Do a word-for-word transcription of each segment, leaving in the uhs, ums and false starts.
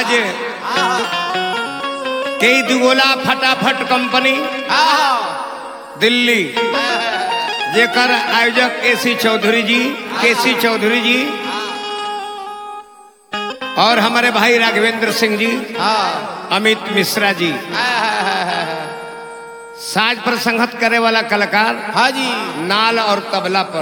आज कई दुगोला फटाफट कंपनी दिल्ली जेकर आयोजक एसी चौधरी जी केसी चौधरी जी और हमारे भाई राघवेंद्र सिंह जी अमित मिश्रा जी साज पर संगत करे वाला कलाकार हाजी नाल और तबला पर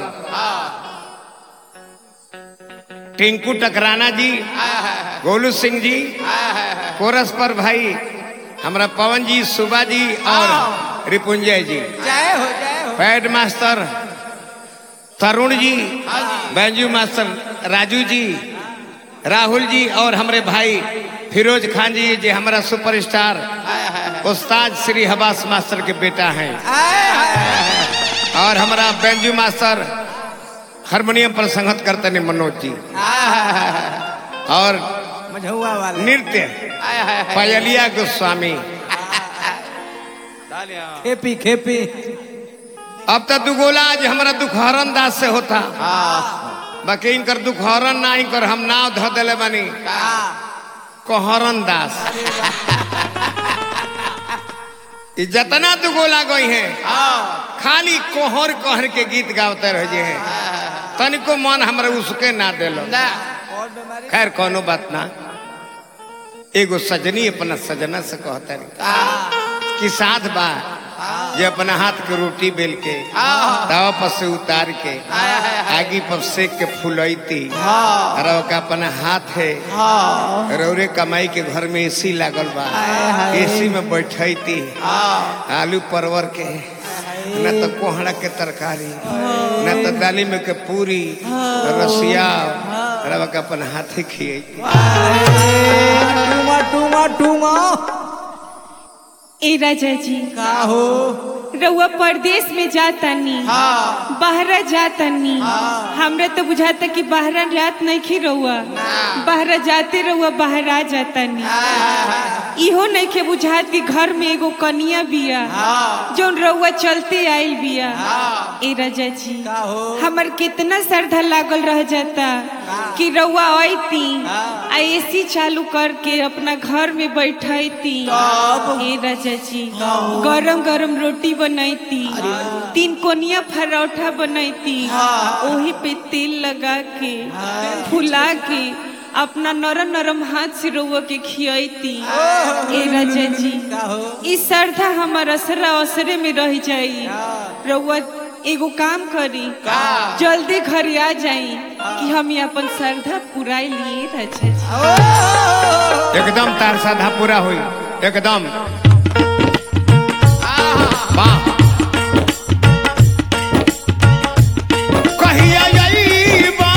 टिंकू टकराना जी गोलू सिंह जी कोरस पर भाई हमारा पवन जी सुबा जी और रिपुंजय जी जय हो जय हो पैड मास्टर तरुण जी बैंजू मास्टर राजू जी राहुल जी और हमारे भाई फिरोज खान जी जो हमारा सुपरस्टार उस्ताद श्री हबास मास्टर के बेटा हैं और हमारा बैंजू मास्टर हारमोनियम पर संगत करते हैं मनोज जी और नृत्य पायलिया गोस्वामी खेपी खेपी अब तो दुगोला आज हमारा दुखहरन दास से होता बाकी इनकर दुखहरन ना इनकर हम नाव धो दिले बनी कोहरन दास जितना दुगोला गई है खाली कोहर कोहर के गीत गाते रहे हैं तनिको मन हमारे उसके ना दिलो खैर कोनो बात ना एगो सजनी अपना सजना से कहते कि साथ बा जे अपना हाथ के रोटी बेल के तवा पर से उतार के आगी पर सेक के फुलैती और अपना हाथ है रौरे कमाई के घर में एसी लागल बा एसी में बैठती आलू परवर के न तो कोहड़ा के तरकारी न तो दाली में के पूरी रसिया रवा का अपन हाथे खिएती टूमा टूमा टूमा ए राजा जी का हो रउआ परदेश में जातानी हाँ। बाहरा जातानी हाँ। हमरा तो बुझाता कि बाहरा जात नहीं खी रउआ बाहरा जाते रउआ बाहरा जातानी इहो नहीं के बुझात कि घर में एगो कनिया बिया जोन रउआ चलते आइल बिया ए राजा जी का हो हमर कितना श्रद्धा लागल रह जाता कि रउआ आईती आ एसी चालू करके अपना घर में बैठती ए राजा जी गरम गरम रोटी बनैती तीन कोनिया पराठा बनैती ओही पे तेल लगा के फुला के अपना नरम नरम हाथ से रउआ के खियाती ए राजा जी इस श्रद्धा हमारा असरा असरे में रह जाई रउआ एगो काम करी जल्दी घर आ जाई कि हम ये अपन श्रद्धा पूरा लिए राजा जी एकदम तार श्रद्धा पूरा हुई एकदम वाह कहिया जाइबा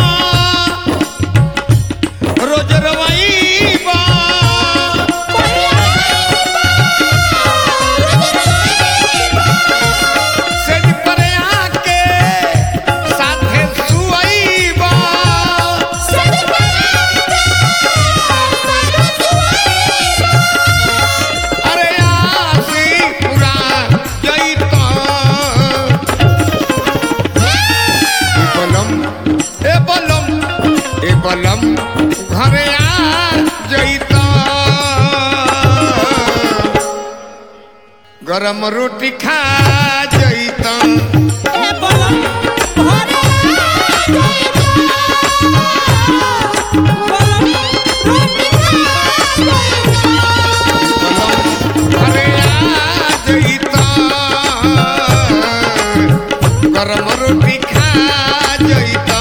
रोज रवाइबा सेज पर आके साथे सुआइबा अरे आसी पूरा जइता बलम ए बलम ए बलम घरे आ जइता गरम रोटी खा जइता घरे आ जइता गरम रोटी खा जइता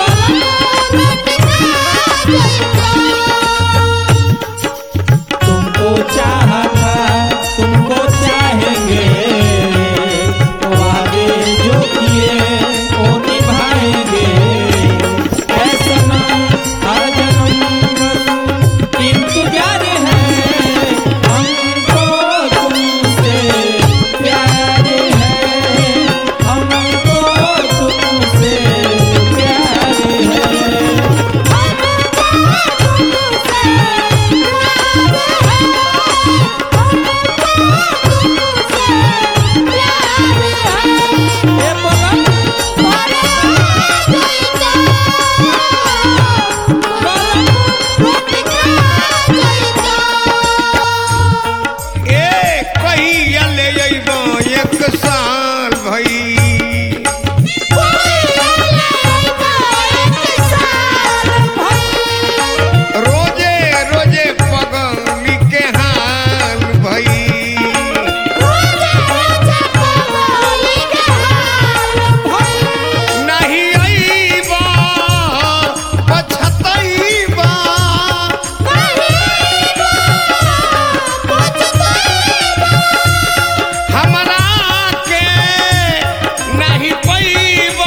तुम एक साल भई रोजे रोजे पगली के हाल भई नहीं आईबा पछतईबा हमरा के नहीं पईबा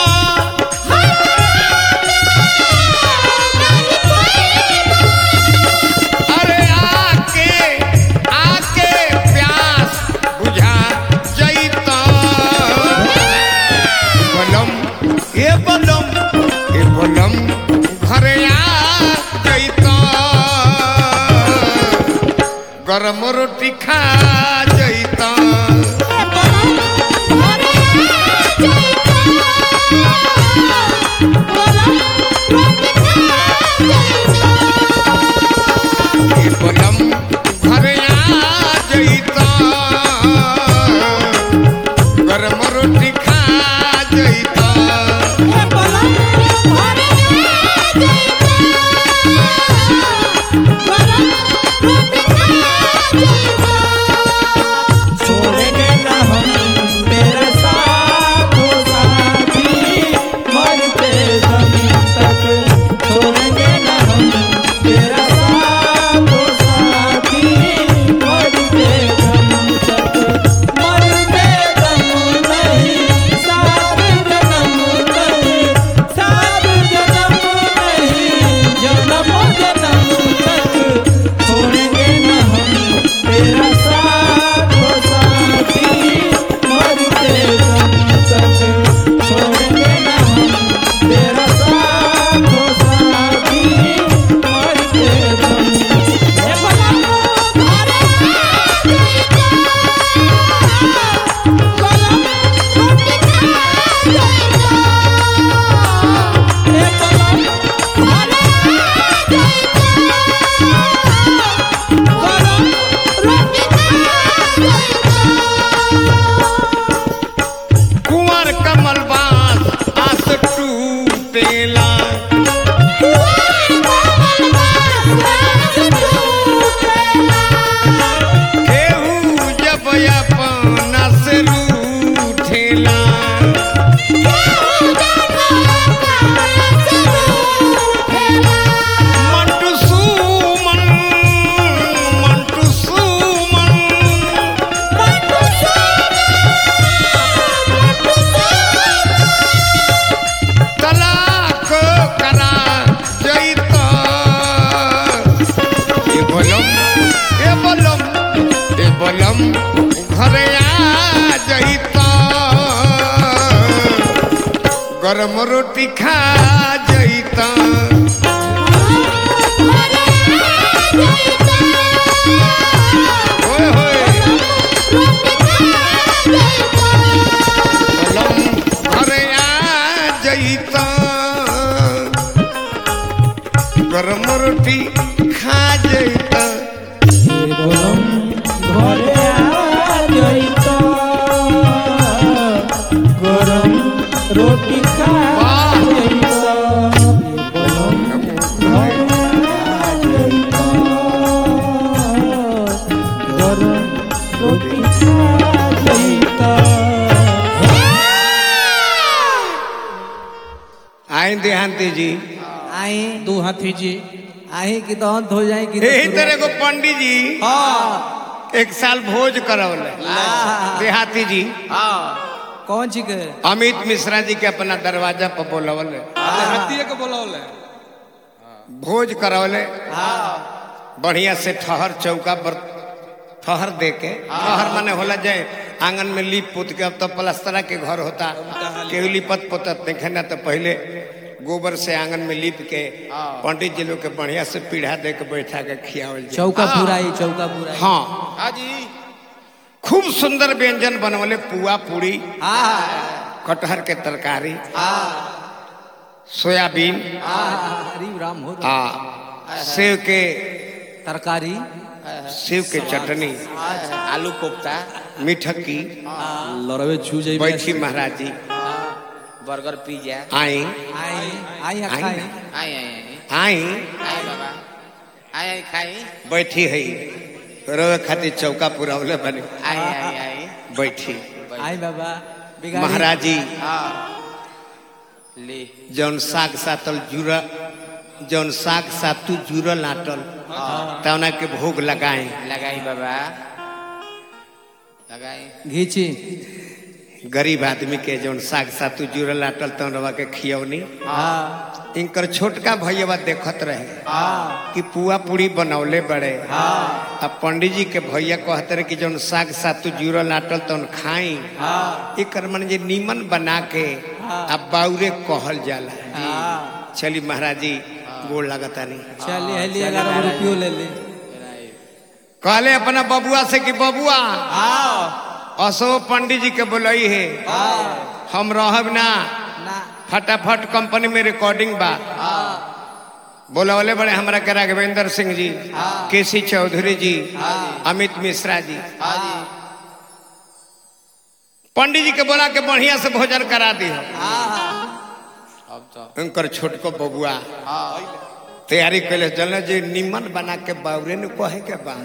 अरे आके आके प्यास बुझा जईता बलम ए बलम ए बलम घरे आ जईता गरम रोटी खा जईता ए बलम घरे आ जईता गरम रोटी खा जईता छोड़ेंगे ना हम तेरा साथ हो साथी मरते दम तक छोड़ेंगे ना हम तेरा साथ हो साथी मरते दम तक मरते दम नहीं साथ जन्म नहीं साथ जन्म नहीं जन्म जन्म तक छोड़ेंगे ना हम तेरा साथ हो साथी मरते दम तक छोड़ेंगे ना हम तेरा साथ हो साथी मरते दम कुंवर कमल बास आस टूटेला केहू जब अपना से रूठेला मंटू सुमन मंटू सुमन तलाक करा जईता ए बलम ए बलम ए बलम घरे आ जईता गरम रोटी खा जईता ओए होए बलम घरे आ जईता गरम रोटी खा जईता बोलम घरे आ जईता गरम रोटी खा जईता बोलम घरे आ जईता गरम रोटी खा जईता आए देहांती जी आई दो हाथी जी आई की तो अंत हो जाए कि तो यही शुरू- तरह को पंडित जी हाँ एक साल भोज करवले देहाती जी कौन ची के अमित मिश्रा जी के अपना दरवाजा पर बोलवले हाथी के बोलौले भोज करवले बढ़िया से ठहर चौका पर ठहर दे के ठहर माने होला जाए आंगन में लीप पोत के। अब तो प्लास्टरा के घर होता केहू लिपत पोतत देखे ना तो पहले गोबर से आंगन में लीप के पंडित जी लोग के बढ़िया से पीढ़ा दे के बैठा के खियावल जाए। चौका पुराई चौका पुराई हाँ हाजी खूब सुंदर व्यंजन बनवले, पुआ पूरी, हाँ कटहर के तरकारी, हाँ सोयाबीन हाँ हरी राम हो आ सेव के तरकारी सेव के चटनी, आलू कोफ्ता, मिठकी, लड़वे छू जाई बैठी महाराज जी बर्गर, पिज्जा। आई आई आई आई खाई ना। आई आई आई आई बाबा आई आई खाई बैठी है रोए खातिर चौका पुरावले बने आई आई आई बैठी आई बाबा बिगाड़ी महाराज जी हाँ ले जौन साग सातल जुरा जौन साग सातू जुरल आटल तौना के भोग लगाए लगाई बाबा लगाई घीची गरीब आदमी के जौन साग सातू जुरल आटल तौन रवा के खियौनी हाँ इनकर छोटका भैया देखत रहे हाँ कि पुआ पूरी बनौले बड़े हाँ अब पंडित जी के भैया कहते रहे कि जौन साग सातू जुरल आटल तौन खाई हाँ एकर मन जे नीमन बना के अब बाउरे कहल जाला हाँ चली महाराज जी गोड़ लगता नहीं चलिए हेली ग्यारह रुपये ले ले कहले अपना बबुआ से कि बबुआ असो पंडित जी के बोलई है हम रहब ना ना फटाफट कंपनी में रिकॉर्डिंग बा बोलवले बड़े हमरा के राघवेंद्र सिंह जी, केसी चौधरी जी, अमित मिश्रा जी। पंडित जी के बोला के बढ़िया से भोजन करा दी अब तो उनकर छोटको बबुआ तैयारी कैले चल जी निमन बना के बाउरे ने कहे के बा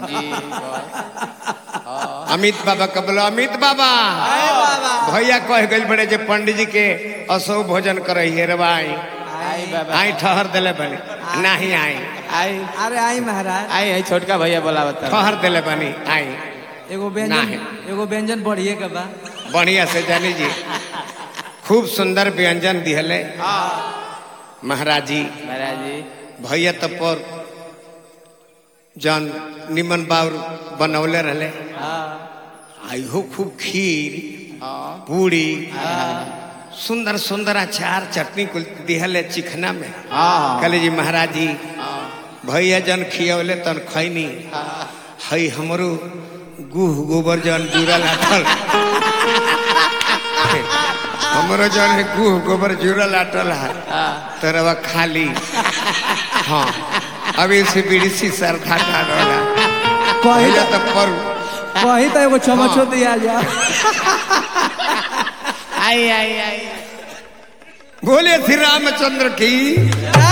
अमित बाबा के बोला अमित बाबा भैया कह गए बड़े जे पंडित जी के असो भोजन करे रे भाई आई बाबा आई ठहर दिले बनी नहीं आई आई अरे आई महाराज आई है छोटका भैया बोला बता ठहर दिले बनी आई एगो व्यंजन एगो व्यंजन बढ़िए के बा बढ़िया से जानी जी खूब सुंदर व्यंजन दिहले महाराज जी महाराज जी भैया तब पर जन निमन बाउर बनौले रहले आई हो खूब खीर पूरी सुंदर सुंदर अचार चटनी कुल दिहले चिखना में कहले जी महाराज जी भैया जन खियौले तन खैनी हई हमरो गुह गोबर जन जुड़ल आटल हमरो जन है गुह गोबर जुड़ल आटल है तरवा खाली हाँ अभी से बीड़ी सरधा का रोला कही भैया तो पर कही तो एगो चमचो दिया जा आई आई आई बोले श्री रामचंद्र की